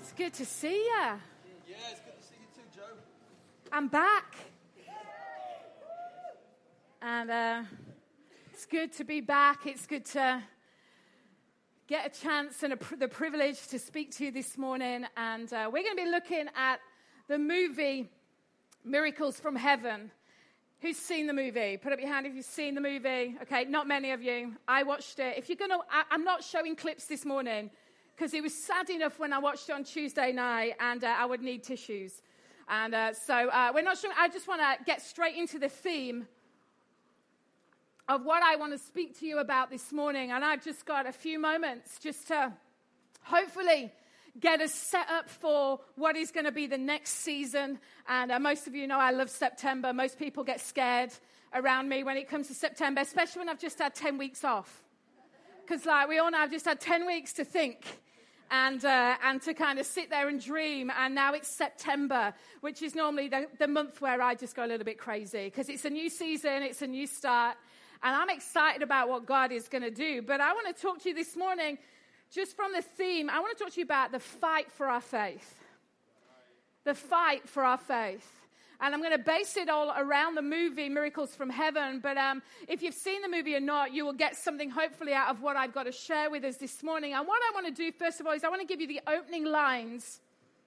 It's good to see you. Yeah, it's good to see you too, Joe. I'm back. And it's good to be back. It's good to get a chance and the privilege to speak to you this morning. And we're going to be looking at the movie Miracles from Heaven. Who's seen the movie? Put up your hand if you've seen the movie. Okay, not many of you. I watched it. If you're going to, I'm not showing clips this morning because it was sad enough when I watched it on Tuesday night and I would need tissues. And so we're not showing, I just want to get straight into the theme of what I want to speak to you about this morning. And I've just got a few moments just to hopefully get us set up for what is going to be the next season. And most of you know I love September. Most people get scared around me when it comes to September, especially when I've just had 10 weeks off. Because like we all know, I've just had 10 weeks to think and to kind of sit there and dream. And now it's September, which is normally the month where I just go a little bit crazy. Because it's a new season, it's a new start. And I'm excited about what God is going to do. But I want to talk to you this morning just from the theme. I want to talk to you about the fight for our faith. The fight for our faith. And I'm going to base it all around the movie Miracles from Heaven. But if you've seen the movie or not, you will get something hopefully out of what I've got to share with us this morning. And what I want to do, first of all, is I want to give you the opening lines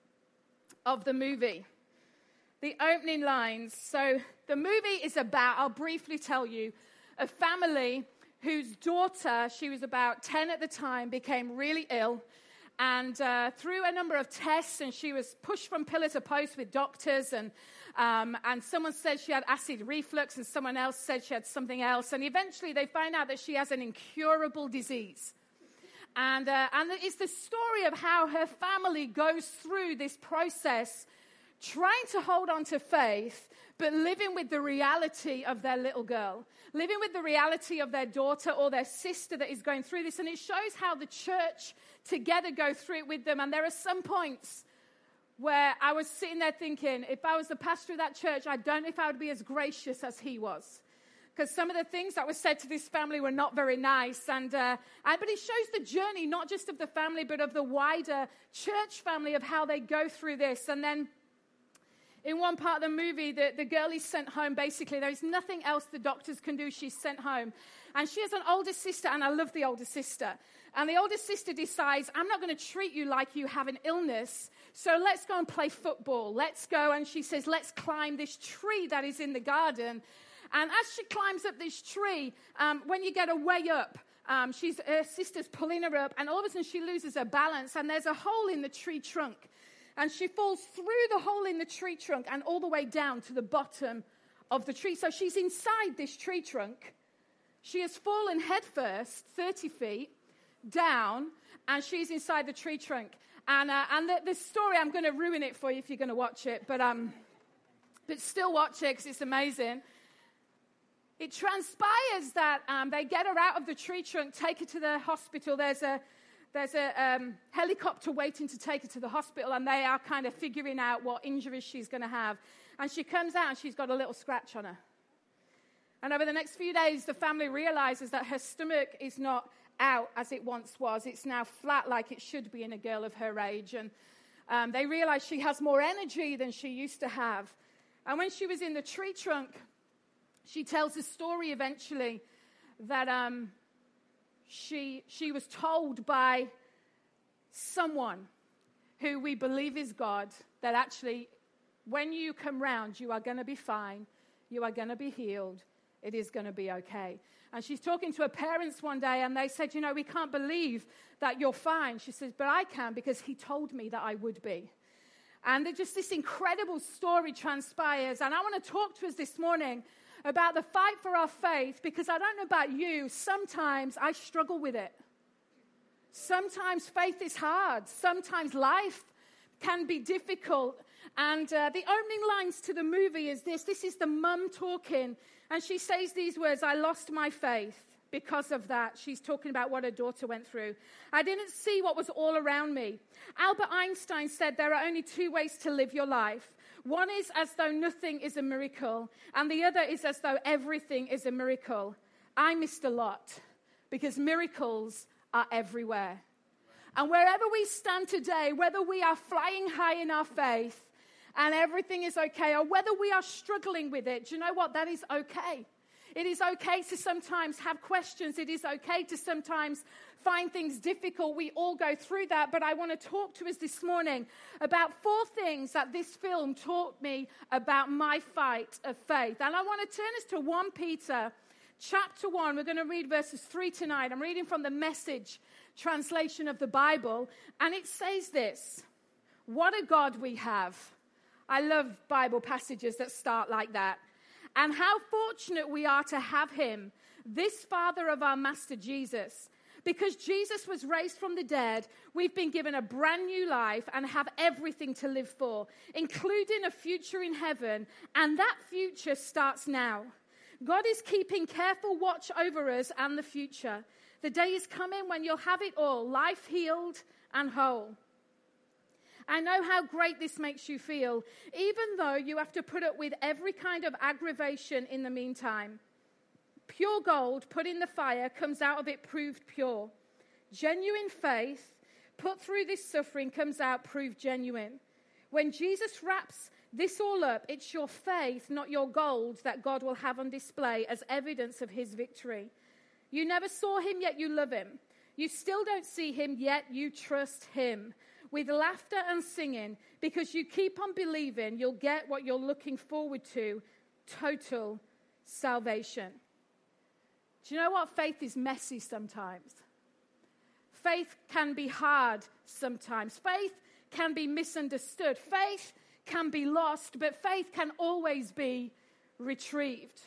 of the movie. The opening lines. So the movie is about, I'll briefly tell you, a family whose daughter, she was about 10 at the time, became really ill. And through a number of tests, and she was pushed from pillar to post with doctors. And someone said she had acid reflux, and someone else said she had something else. And eventually they find out that she has an incurable disease. And it's the story of how her family goes through this process, trying to hold on to faith, but living with the reality of their little girl, living with the reality of their daughter or their sister that is going through this. And it shows how the church together go through it with them. And there are some points where I was sitting there thinking, if I was the pastor of that church, I don't know if I would be as gracious as he was. Because some of the things that were said to this family were not very nice. But it shows the journey, not just of the family, but of the wider church family, of how they go through this. And then in one part of the movie, the girl is sent home. Basically, there is nothing else the doctors can do. She's sent home. And she has an older sister, and I love the older sister. And the older sister decides, I'm not going to treat you like you have an illness, so let's go and play football. Let's go. And she says, let's climb this tree that is in the garden. And as she climbs up this tree, when you get a way up, her sister's pulling her up, and all of a sudden she loses her balance, and there's a hole in the tree trunk. And she falls through the hole in the tree trunk and all the way down to the bottom of the tree. So she's inside this tree trunk. She has fallen headfirst 30 feet down, and she's inside the tree trunk. And the story, I'm going to ruin it for you if you're going to watch it. But still watch it because it's amazing. It transpires that they get her out of the tree trunk, take her to the hospital. There's a helicopter waiting to take her to the hospital, and they are kind of figuring out what injuries she's going to have. And she comes out, and she's got a little scratch on her. And over the next few days, the family realizes that her stomach is not out as it once was. It's now flat like it should be in a girl of her age. And they realize she has more energy than she used to have. And when she was in the tree trunk, she tells the story eventually that she was told by someone who we believe is God that actually when you come round, you are going to be fine. You are going to be healed. It is going to be okay. And she's talking to her parents one day, and they said, we can't believe that you're fine. She says, but I can, because he told me that I would be. And just this incredible story transpires. And I want to talk to us this morning about the fight for our faith, because I don't know about you, sometimes I struggle with it. Sometimes faith is hard. Sometimes life can be difficult. And the opening lines to the movie is this. This is the mum talking, and she says these words, I lost my faith because of that. She's talking about what her daughter went through. I didn't see what was all around me. Albert Einstein said there are only two ways to live your life. One is as though nothing is a miracle, and the other is as though everything is a miracle. I missed a lot because miracles are everywhere. And wherever we stand today, whether we are flying high in our faith and everything is okay, or whether we are struggling with it, do you know what? That is okay. It is okay to sometimes have questions. It is okay to sometimes find things difficult. We all go through that. But I want to talk to us this morning about 4 things that this film taught me about my fight of faith. And I want to turn us to 1 Peter chapter 1. We're going to read verses 3 to 9. I'm reading from the Message translation of the Bible. And it says this: what a God we have. I love Bible passages that start like that. And how fortunate we are to have him, this Father of our Master Jesus. Because Jesus was raised from the dead, we've been given a brand new life and have everything to live for, including a future in heaven. And that future starts now. God is keeping careful watch over us and the future. The day is coming when you'll have it all, life healed and whole. I know how great this makes you feel, even though you have to put up with every kind of aggravation in the meantime. Pure gold put in the fire comes out of it proved pure. Genuine faith put through this suffering comes out proved genuine. When Jesus wraps this all up, it's your faith, not your gold, that God will have on display as evidence of his victory. You never saw him, yet you love him. You still don't see him, yet you trust him. With laughter and singing, because you keep on believing you'll get what you're looking forward to, total salvation. Do you know what? Faith is messy sometimes. Faith can be hard sometimes. Faith can be misunderstood. Faith can be lost, but faith can always be retrieved.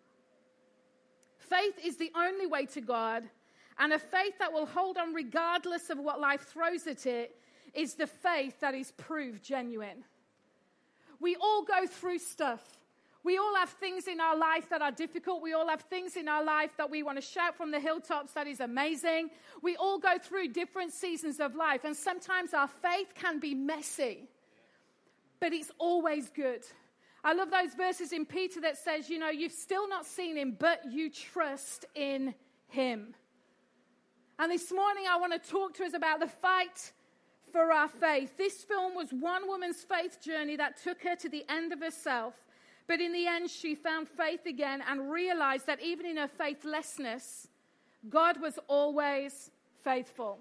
Faith is the only way to God, and a faith that will hold on regardless of what life throws at it is the faith that is proved genuine. We all go through stuff. We all have things in our life that are difficult. We all have things in our life that we want to shout from the hilltops that is amazing. We all go through different seasons of life, and sometimes our faith can be messy, but it's always good. I love those verses in Peter that says, you know, you've still not seen him, but you trust in him. And this morning I want to talk to us about the fight for our faith. This film was one woman's faith journey that took her to the end of herself. But in the end, she found faith again and realized that even in her faithlessness, God was always faithful.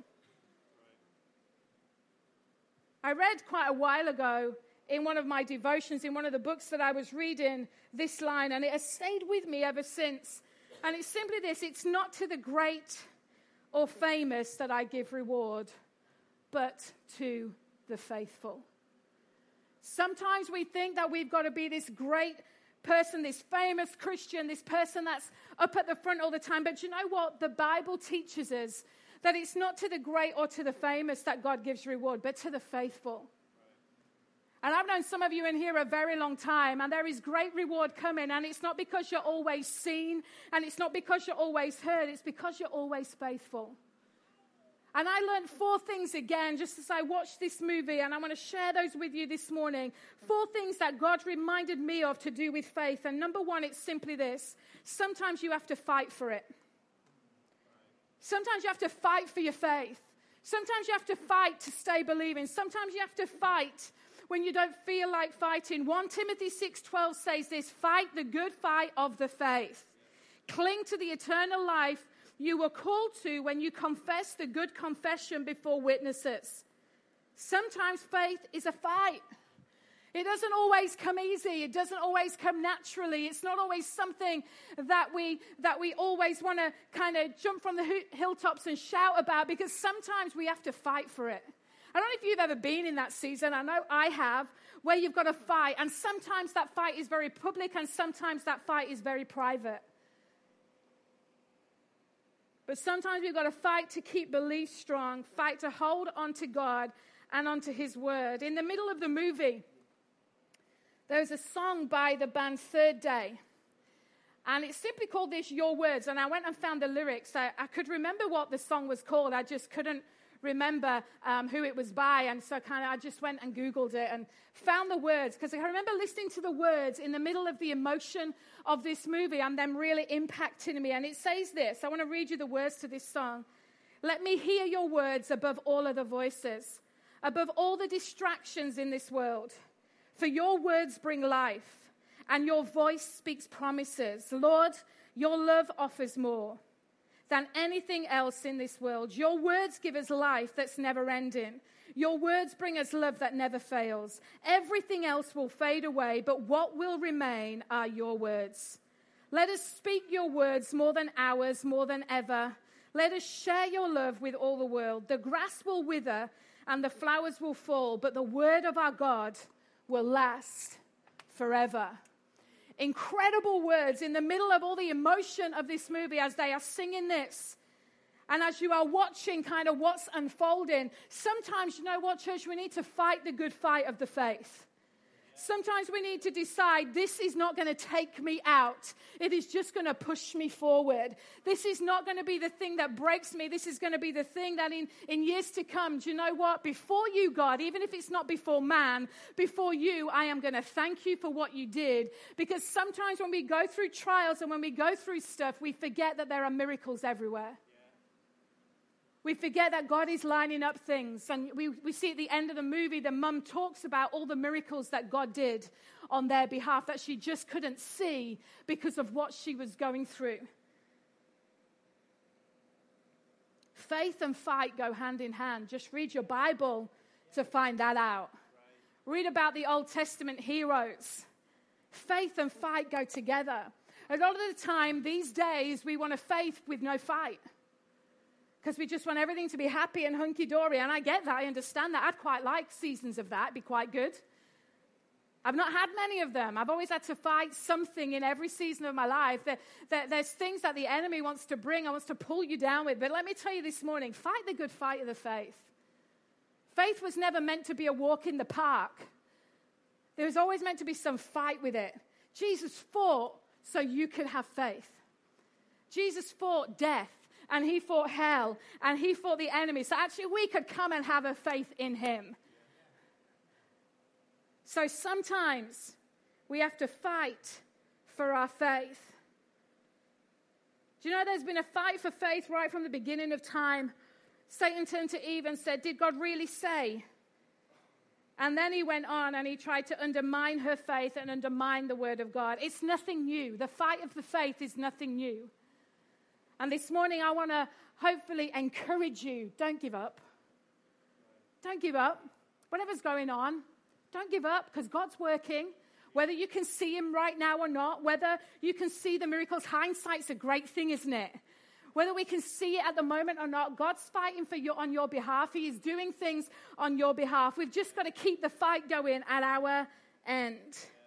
I read quite a while ago in one of my devotions, in one of the books that I was reading, this line, and it has stayed with me ever since. And it's simply this: it's not to the great or famous that I give reward, but to the faithful. Sometimes we think that we've got to be this great person, this famous Christian, this person that's up at the front all the time. But you know what? The Bible teaches us that it's not to the great or to the famous that God gives reward, but to the faithful. And I've known some of you in here a very long time, and there is great reward coming. And it's not because you're always seen, and it's not because you're always heard. It's because you're always faithful. And I learned 4 things again, just as I watched this movie, and I want to share those with you this morning. 4 things that God reminded me of to do with faith. And number 1, it's simply this: sometimes you have to fight for it. Sometimes you have to fight for your faith. Sometimes you have to fight to stay believing. Sometimes you have to fight when you don't feel like fighting. 1 Timothy 6:12 says this: fight the good fight of the faith. Cling to the eternal life you were called to when you confess the good confession before witnesses. Sometimes faith is a fight. It doesn't always come easy. It doesn't always come naturally. It's not always something that we always want to kind of jump from the hilltops and shout about, because sometimes we have to fight for it. I don't know if you've ever been in that season. I know I have, where you've got to fight. And sometimes that fight is very public, and sometimes that fight is very private. But sometimes we've got to fight to keep belief strong, fight to hold on to God and onto his word. In the middle of the movie, there was a song by the band Third Day. And it's simply called this, Your Words. And I went and found the lyrics. I could remember what the song was called. I just couldn't remember who it was by. And so I just went and Googled it and found the words. Because I remember listening to the words in the middle of the emotion of this movie and them really impacting me. And it says this. I want to read you the words to this song. Let me hear your words above all other voices, above all the distractions in this world. For your words bring life, and your voice speaks promises. Lord, your love offers more than anything else in this world. Your words give us life that's never ending. Your words bring us love that never fails. Everything else will fade away, but what will remain are your words. Let us speak your words more than ours, more than ever. Let us share your love with all the world. The grass will wither and the flowers will fall, but the word of our God will last forever. Incredible words in the middle of all the emotion of this movie as they are singing this. And as you are watching kind of what's unfolding, sometimes, you know what, church, we need to fight the good fight of the faith. Sometimes we need to decide this is not going to take me out. It is just going to push me forward. This is not going to be the thing that breaks me. This is going to be the thing that in years to come, do you know what? Before you, God, even if it's not before man, before you, I am going to thank you for what you did. Because sometimes when we go through trials and when we go through stuff, we forget that there are miracles everywhere. We forget that God is lining up things. And we see at the end of the movie, the mum talks about all the miracles that God did on their behalf that she just couldn't see because of what she was going through. Faith and fight go hand in hand. Just read your Bible to find that out. Read about the Old Testament heroes. Faith and fight go together. A lot of the time, these days, we want a faith with no fight. Because we just want everything to be happy and hunky-dory. And I get that. I understand that. I'd quite like seasons of that. It'd be quite good. I've not had many of them. I've always had to fight something in every season of my life. There's things that the enemy wants to bring and wants to pull you down with. But let me tell you this morning, fight the good fight of the faith. Faith was never meant to be a walk in the park. There was always meant to be some fight with it. Jesus fought so you could have faith. Jesus fought death. And he fought hell, and he fought the enemy. So actually we could come and have a faith in him. So sometimes we have to fight for our faith. Do you know there's been a fight for faith right from the beginning of time? Satan turned to Eve and said, did God really say? And then he went on and he tried to undermine her faith and undermine the word of God. It's nothing new. The fight of the faith is nothing new. And this morning, I want to hopefully encourage you. Don't give up. Don't give up. Whatever's going on, don't give up because God's working. Whether you can see him right now or not, whether you can see the miracles, hindsight's a great thing, isn't it? Whether we can see it at the moment or not, God's fighting for you on your behalf. He is doing things on your behalf. We've just got to keep the fight going at our end.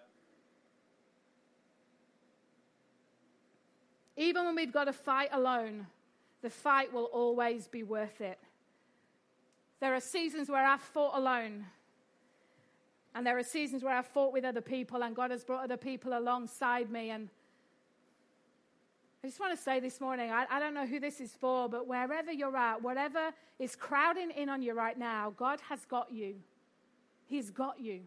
Even when we've got to fight alone, the fight will always be worth it. There are seasons where I've fought alone. And there are seasons where I've fought with other people and God has brought other people alongside me. And I just want to say this morning, I don't know who this is for, but wherever you're at, whatever is crowding in on you right now, God has got you. He's got you.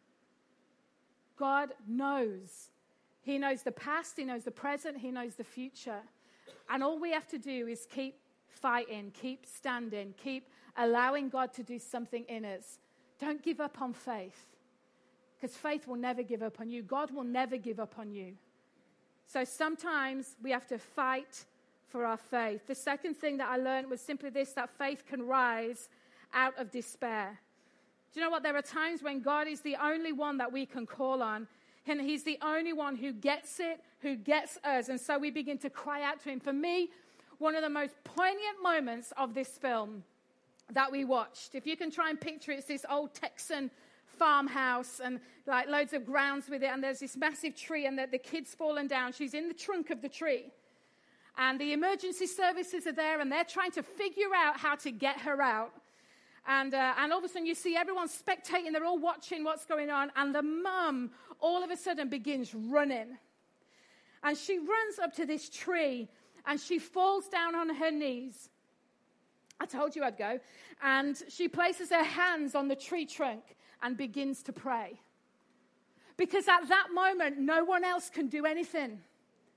God knows. He knows the past, he knows the present, he knows the future. And all we have to do is keep fighting, keep standing, keep allowing God to do something in us. Don't give up on faith, because faith will never give up on you. God will never give up on you. So sometimes we have to fight for our faith. The second thing that I learned was simply this, that faith can rise out of despair. Do you know what? There are times when God is the only one that we can call on. And he's the only one who gets it, who gets us. And so we begin to cry out to him. For me, one of the most poignant moments of this film that we watched, if you can try and picture it, it's this old Texan farmhouse and like loads of grounds with it. And there's this massive tree and the kid's fallen down. She's in the trunk of the tree. And the emergency services are there and they're trying to figure out how to get her out. And all of a sudden you see everyone spectating. They're all watching what's going on. And the mum all of a sudden begins running. And she runs up to this tree. And she falls down on her knees. I told you I'd go. And she places her hands on the tree trunk and begins to pray. Because at that moment, no one else can do anything.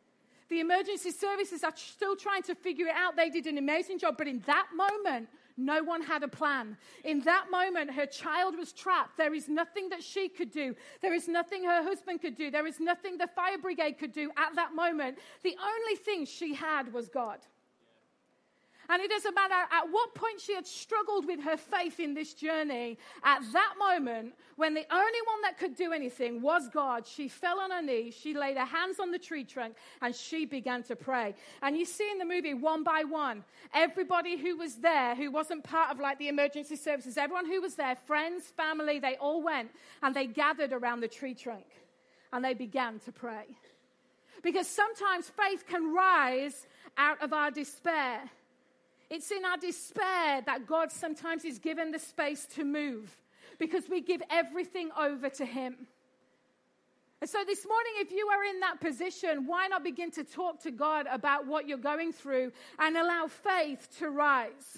The emergency services are still trying to figure it out. They did an amazing job, but in that moment, no one had a plan. In that moment, her child was trapped. There is nothing that she could do. There is nothing her husband could do. There is nothing the fire brigade could do at that moment. The only thing she had was God. And it doesn't matter at what point she had struggled with her faith in this journey. At that moment, when the only one that could do anything was God, she fell on her knees, she laid her hands on the tree trunk, and she began to pray. And you see in the movie, one by one, everybody who was there, who wasn't part of like the emergency services, everyone who was there, friends, family, they all went and they gathered around the tree trunk and they began to pray. Because sometimes faith can rise out of our despair. It's in our despair that God sometimes is given the space to move because we give everything over to him. And so this morning, if you are in that position, why not begin to talk to God about what you're going through and allow faith to rise?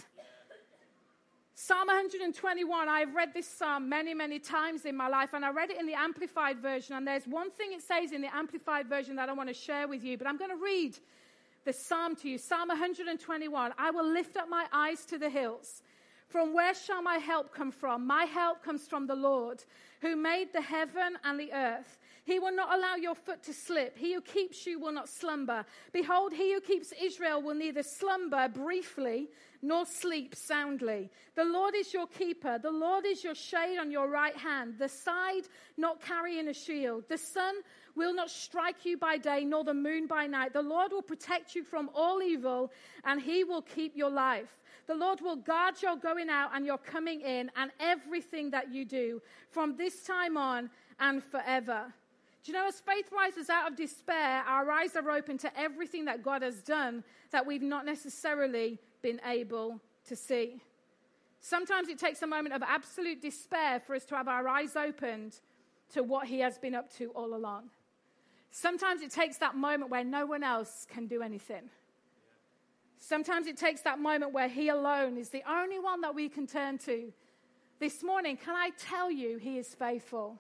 Psalm 121, I've read this psalm many, many times in my life, and I read it in the Amplified Version, and there's one thing it says in the Amplified Version that I want to share with you, but I'm going to read the psalm to you. Psalm 121, I will lift up my eyes to the hills. From where shall my help come from? My help comes from the Lord, who made the heaven and the earth. He will not allow your foot to slip. He who keeps you will not slumber. Behold, he who keeps Israel will neither slumber briefly nor sleep soundly. The Lord is your keeper. The Lord is your shade on your right hand. The side not carrying a shield. The sun will not strike you by day, nor the moon by night. The Lord will protect you from all evil, and he will keep your life. The Lord will guard your going out and your coming in, and everything that you do from this time on and forever. Do you know, as faith rises out of despair, our eyes are open to everything that God has done that we've not necessarily been able to see. Sometimes it takes a moment of absolute despair for us to have our eyes opened to what he has been up to all along. Sometimes it takes that moment where no one else can do anything. Sometimes it takes that moment where he alone is the only one that we can turn to. This morning, can I tell you, he is faithful.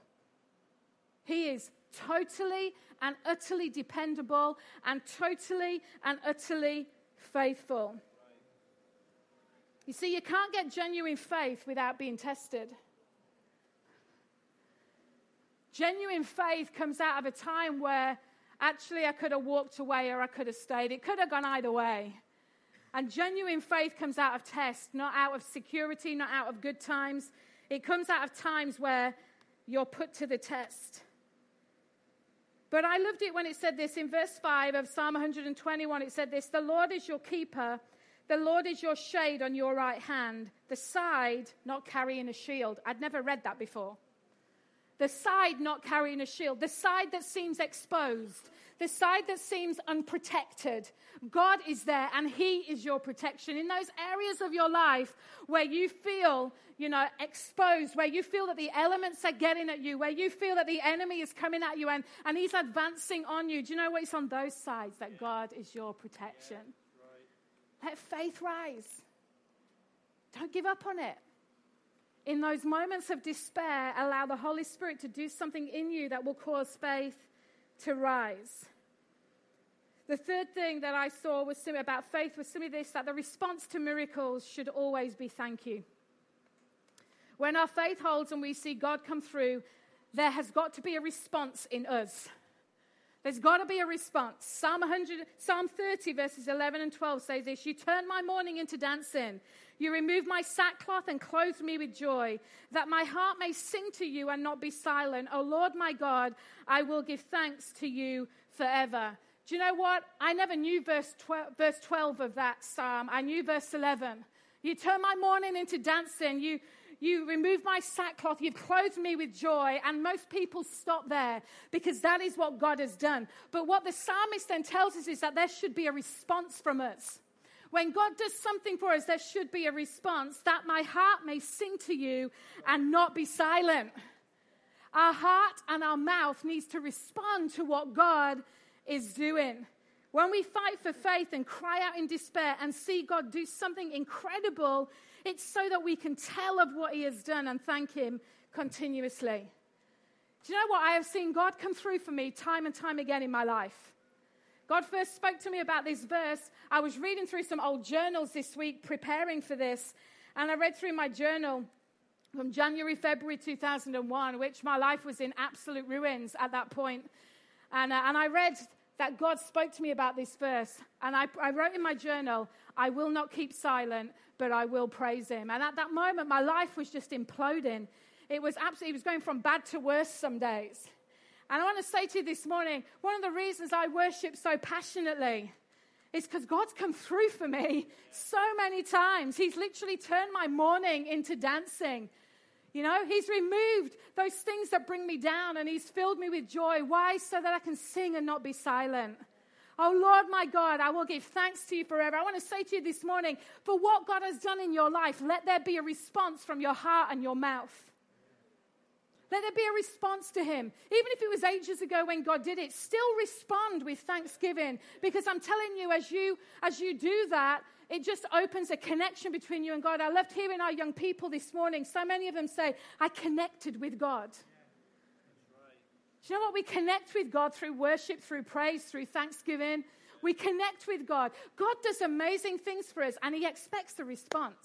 He is totally and utterly dependable and totally and utterly faithful. You see, you can't get genuine faith without being tested. Genuine faith comes out of a time where actually I could have walked away or I could have stayed. It could have gone either way. And genuine faith comes out of test, not out of security, not out of good times. It comes out of times where you're put to the test. But I loved it when it said this in verse 5 of Psalm 121. It said this, the Lord is your keeper. The Lord is your shade on your right hand. The side not carrying a shield. I'd never read that before. The side not carrying a shield. The side that seems exposed. The side that seems unprotected. God is there and he is your protection. In those areas of your life where you feel, exposed, where you feel that the elements are getting at you, where you feel that the enemy is coming at you and he's advancing on you. Do you know what? It's on those sides that God is your protection. Yeah, right. Let faith rise. Don't give up on it. In those moments of despair, allow the Holy Spirit to do something in you that will cause faith to rise. The third thing that I saw was about faith was simply this, that the response to miracles should always be thank you. When our faith holds and we see God come through, there has got to be a response in us. There's got to be a response. Psalm 30 verses 11 and 12 says this, you turn my mourning into dancing. You remove my sackcloth and clothe me with joy, that my heart may sing to you and not be silent. O Lord my God, I will give thanks to you forever. Do you know what? I never knew verse 12 of that psalm. I knew verse 11. You turn my mourning into dancing. You remove my sackcloth. You've clothed me with joy. And most people stop there because that is what God has done. But what the psalmist then tells us is that there should be a response from us. When God does something for us, there should be a response, that my heart may sing to you and not be silent. Our heart and our mouth needs to respond to what God is doing. When we fight for faith and cry out in despair and see God do something incredible, it's so that we can tell of what he has done and thank him continuously. Do you know what? I have seen God come through for me time and time again in my life. God first spoke to me about this verse. I was reading through some old journals this week, preparing for this, and I read through my journal from January, February 2001, which my life was in absolute ruins at that point. And I read that God spoke to me about this verse. And I wrote in my journal, I will not keep silent, but I will praise him. And at that moment, my life was just imploding. It was going from bad to worse some days. And I want to say to you this morning, one of the reasons I worship so passionately is because God's come through for me so many times. He's literally turned my morning into dancing. You know, he's removed those things that bring me down, and he's filled me with joy. Why? So that I can sing and not be silent. Oh, Lord, my God, I will give thanks to you forever. I want to say to you this morning, for what God has done in your life, let there be a response from your heart and your mouth. Let there be a response to him. Even if it was ages ago when God did it, still respond with thanksgiving. Because I'm telling you, as you do that, it just opens a connection between you and God. I loved hearing our young people this morning. So many of them say, I connected with God. Do you know what? We connect with God through worship, through praise, through thanksgiving. We connect with God. God does amazing things for us, and he expects a response.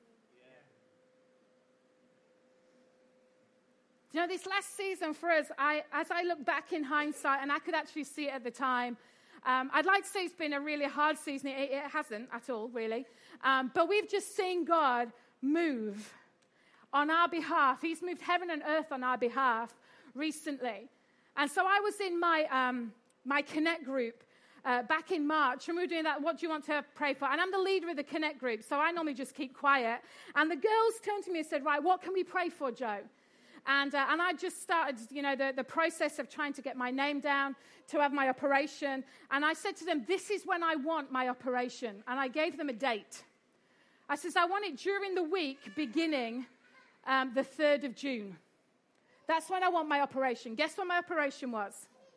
You know, this last season for us, as I look back in hindsight, and I could actually see it at the time, I'd like to say it's been a really hard season. It hasn't at all, really. But we've just seen God move on our behalf. He's moved heaven and earth on our behalf recently. And so I was in my Connect group back in March, and we were doing that, what do you want to pray for? And I'm the leader of the Connect group, so I normally just keep quiet. And the girls turned to me and said, right, what can we pray for, Joe? And I just started, you know, the process of trying to get my name down to have my operation. And I said to them, this is when I want my operation. And I gave them a date. I says, I want it during the week beginning the 3rd of June. That's when I want my operation. Guess when my operation was?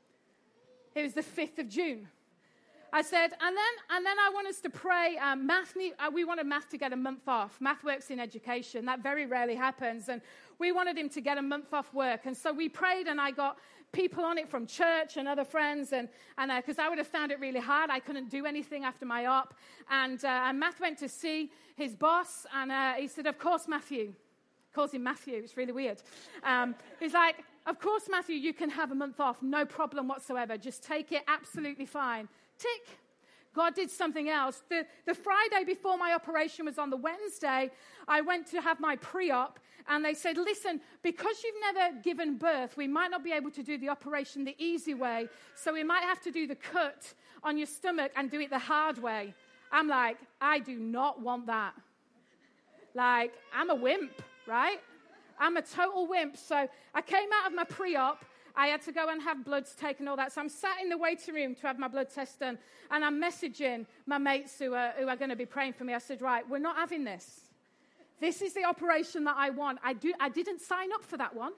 It was the 5th of June. I said, and then I want us to pray. We wanted Math to get a month off. Math works in education. That very rarely happens. And we wanted him to get a month off work. And so we prayed, and I got people on it from church and other friends. And because I would have found it really hard. I couldn't do anything after my op. And Math went to see his boss. And he said, of course, Matthew. Calls him Matthew. It's really weird. He's like, of course, Matthew, you can have a month off. No problem whatsoever. Just take it. Absolutely fine. Tick. God did something else. The Friday before my operation was on the Wednesday, I went to have my pre-op, and they said, listen, because you've never given birth, we might not be able to do the operation the easy way, so we might have to do the cut on your stomach and do it the hard way. I'm like, I do not want that. Like, I'm a wimp, right? I'm a total wimp. So I came out of my pre-op. I had to go and have bloods taken, all that. So I'm sat in the waiting room to have my blood test done, and I'm messaging my mates who are going to be praying for me. I said, right, we're not having this. This is the operation that I want. I didn't sign up for that one.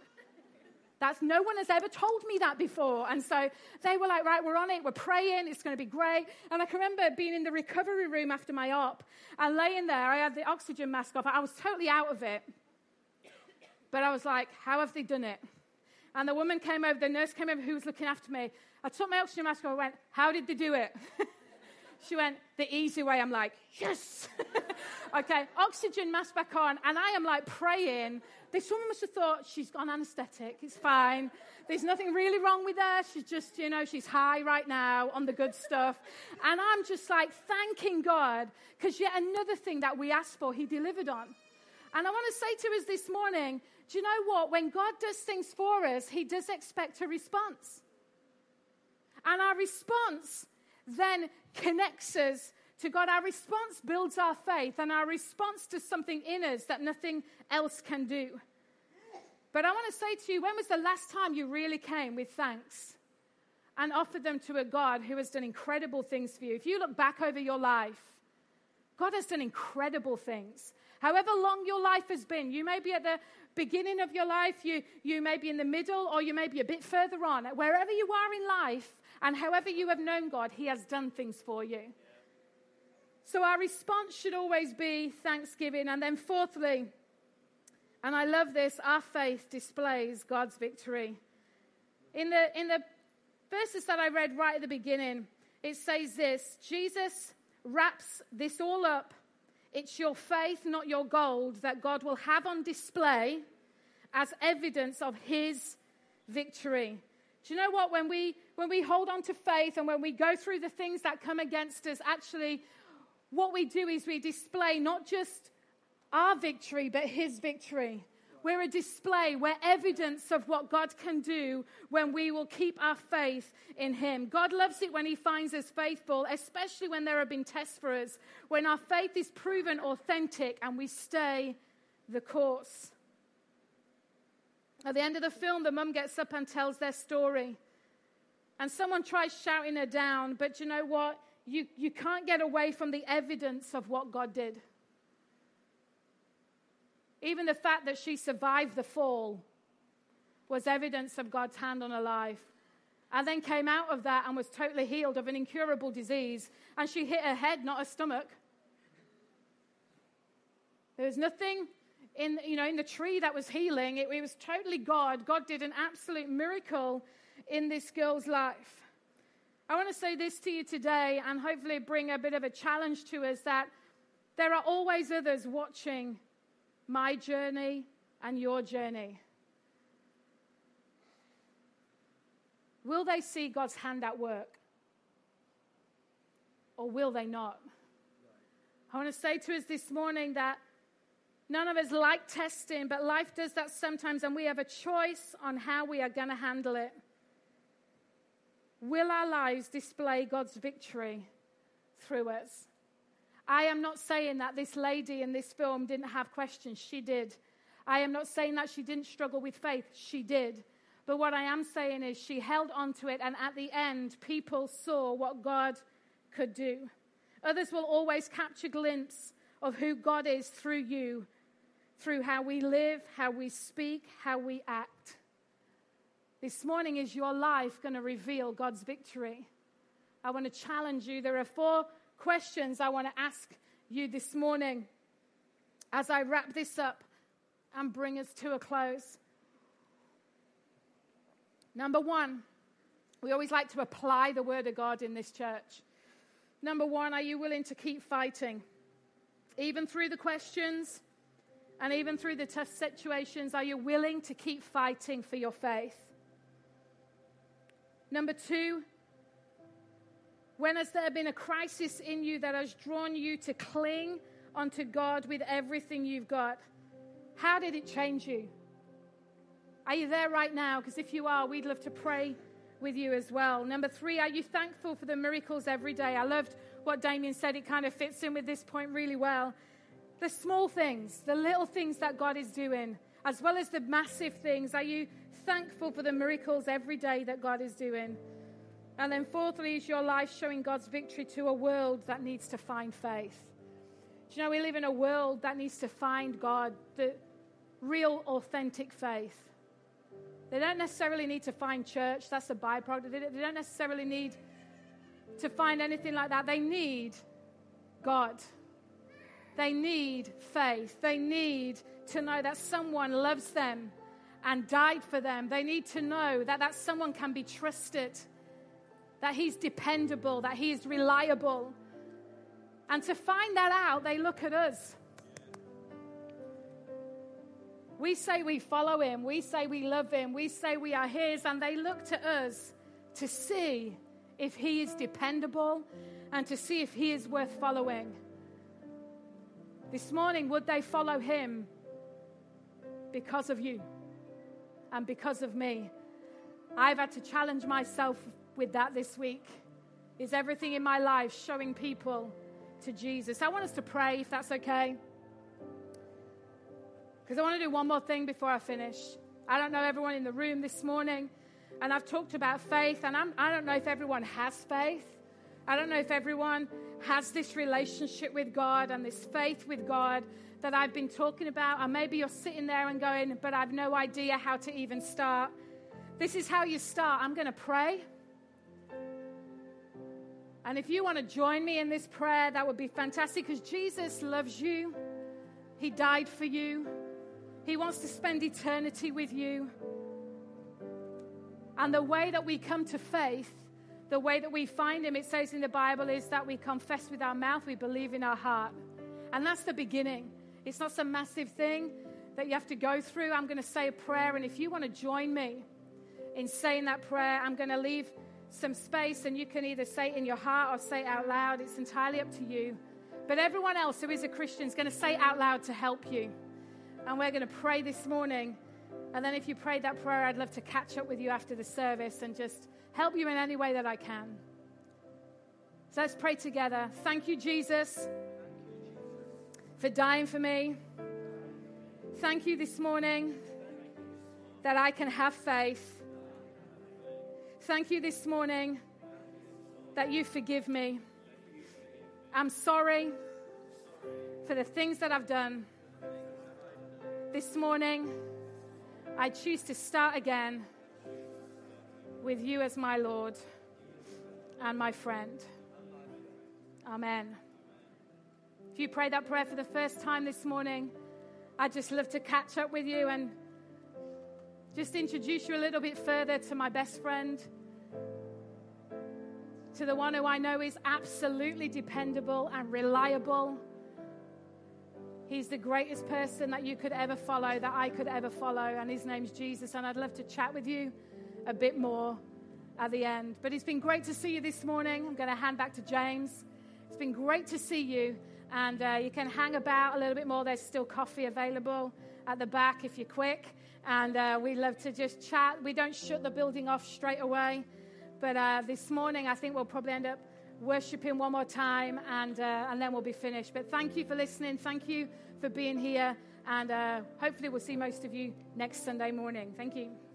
No one has ever told me that before. And so they were like, right, we're on it. We're praying. It's going to be great. And I can remember being in the recovery room after my op and laying there. I had the oxygen mask off. I was totally out of it. But I was like, how have they done it? And the woman came over, the nurse came over who was looking after me. I took my oxygen mask off and went, how did they do it? She went, the easy way. I'm like, yes. Okay, oxygen mask back on. And I am like praying. This woman must have thought, she's got anesthetic. It's fine. There's nothing really wrong with her. She's just, you know, she's high right now on the good stuff. And I'm just like thanking God, because yet another thing that we asked for, he delivered on. And I want to say to us this morning, do you know what? When God does things for us, he does expect a response. And our response then connects us to God. Our response builds our faith, and our response does something in us that nothing else can do. But I want to say to you, when was the last time you really came with thanks and offered them to a God who has done incredible things for you? If you look back over your life, God has done incredible things. However long your life has been, you may be at the beginning of your life, you may be in the middle, or you may be a bit further on. Wherever you are in life, and however you have known God, he has done things for you. So our response should always be thanksgiving. And then fourthly, and I love this, our faith displays God's victory. In the verses that I read right at the beginning, it says this: Jesus wraps this all up. It's your faith, not your gold, that God will have on display as evidence of his victory. Do you know what? When we hold on to faith and when we go through the things that come against us, actually what we do is we display not just our victory, but his victory. We're a display. We're evidence of what God can do when we will keep our faith in him. God loves it when he finds us faithful, especially when there have been tests for us, when our faith is proven authentic and we stay the course. At the end of the film, the mum gets up and tells their story. And someone tries shouting her down, but you know what? You can't get away from the evidence of what God did. Even the fact that she survived the fall was evidence of God's hand on her life. And then came out of that and was totally healed of an incurable disease. And she hit her head, not her stomach. There was nothing in the tree that was healing. It was totally God. God did an absolute miracle in this girl's life. I want to say this to you today and hopefully bring a bit of a challenge to us, that there are always others watching my journey and your journey. Will they see God's hand at work? Or will they not? I want to say to us this morning that none of us like testing, but life does that sometimes, and we have a choice on how we are going to handle it. Will our lives display God's victory through us? I am not saying that this lady in this film didn't have questions. She did. I am not saying that she didn't struggle with faith. She did. But what I am saying is she held on to it, and at the end, people saw what God could do. Others will always catch a glimpse of who God is through you, through how we live, how we speak, how we act. This morning, is your life going to reveal God's victory? I want to challenge you. There are 4 questions I want to ask you this morning as I wrap this up and bring us to a close. Number 1, we always like to apply the word of God in this church. Number 1, are you willing to keep fighting? Even through the questions and even through the tough situations, are you willing to keep fighting for your faith? Number 2, when has there been a crisis in you that has drawn you to cling onto God with everything you've got? How did it change you? Are you there right now? Because if you are, we'd love to pray with you as well. Number 3, are you thankful for the miracles every day? I loved what Damien said. It kind of fits in with this point really well. The small things, the little things that God is doing, as well as the massive things. Are you thankful for the miracles every day that God is doing? And then 4thly, is your life showing God's victory to a world that needs to find faith? Do you know, we live in a world that needs to find God, the real, authentic faith. They don't necessarily need to find church. That's a byproduct. They don't necessarily need to find anything like that. They need God. They need faith. They need to know that someone loves them and died for them. They need to know that that someone can be trusted, that he's dependable, that he is reliable. And to find that out, they look at us. We say we follow him. We say we love him. We say we are his. And they look to us to see if he is dependable and to see if he is worth following. This morning, would they follow him because of you and because of me? I've had to challenge myself with that this week. Is everything in my life showing people to Jesus? I want us to pray, if that's okay. Because I want to do one more thing before I finish. I don't know everyone in the room this morning, and I've talked about faith, and I don't know if everyone has faith. I don't know if everyone has this relationship with God and this faith with God that I've been talking about. Or maybe you're sitting there and going, but I've no idea how to even start. This is how you start. I'm going to pray. And if you want to join me in this prayer, that would be fantastic, because Jesus loves you. He died for you. He wants to spend eternity with you. And the way that we come to faith, the way that we find him, it says in the Bible, is that we confess with our mouth, we believe in our heart. And that's the beginning. It's not some massive thing that you have to go through. I'm going to say a prayer, and if you want to join me in saying that prayer, I'm going to leave some space, and you can either say it in your heart or say it out loud. It's entirely up to you. But everyone else who is a Christian is going to say it out loud to help you. And we're going to pray this morning. And then if you prayed that prayer, I'd love to catch up with you after the service and just help you in any way that I can. So let's pray together. Thank you, Jesus, for dying for me. Thank you this morning that I can have faith. Thank you this morning that you forgive me. I'm sorry for the things that I've done. This morning, I choose to start again with you as my Lord and my friend. Amen. If you prayed that prayer for the first time this morning, I'd just love to catch up with you and just introduce you a little bit further to my best friend, to the one who I know is absolutely dependable and reliable. He's the greatest person that you could ever follow, that I could ever follow, and his name's Jesus, and I'd love to chat with you a bit more at the end. But it's been great to see you this morning. I'm going to hand back to James. It's been great to see you, and you can hang about a little bit more. There's still coffee available at the back if you're quick, and we love to just chat. We don't shut the building off straight away, but this morning I think we'll probably end up worshiping one more time, and then we'll be finished. But thank you for listening. Thank you for being here, and hopefully we'll see most of you next Sunday morning. Thank you.